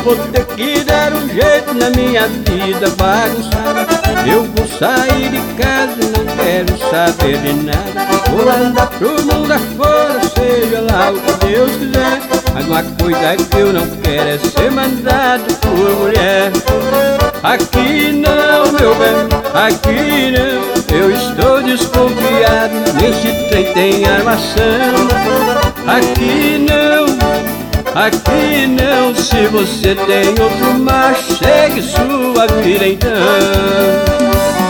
vou ter que dar um jeito na minha vida bagunçada. Eu vou sair de casa e não quero saber de nada. Vou andar pro mundo afora, seja lá o que Deus quiser. Mas uma coisa que eu não quero é ser mandado por mulher. Aqui não, meu bem, aqui não. Eu estou desconfiado, nesse trem tem armação. Aqui não, se você tem outro macho, segue sua vida então.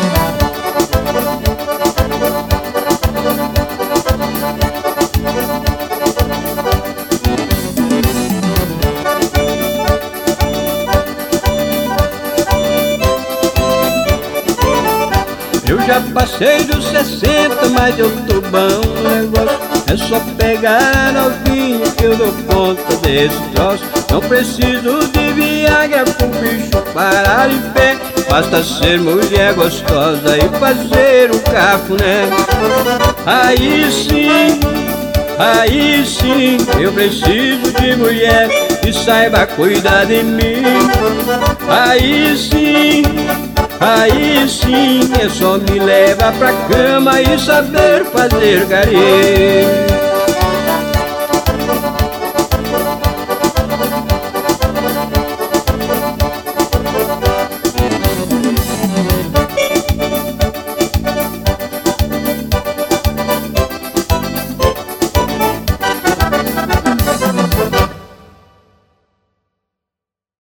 Eu já passei dos 60, mas eu tô bom no negócio. É só pegar a novinha que eu dou conta desse troço. Não preciso de Viagra pro bicho parar em pé. Basta ser mulher gostosa e fazer um cafuné. Aí sim, eu preciso de mulher que saiba cuidar de mim. Aí sim, é só me levar pra cama e saber fazer carinho.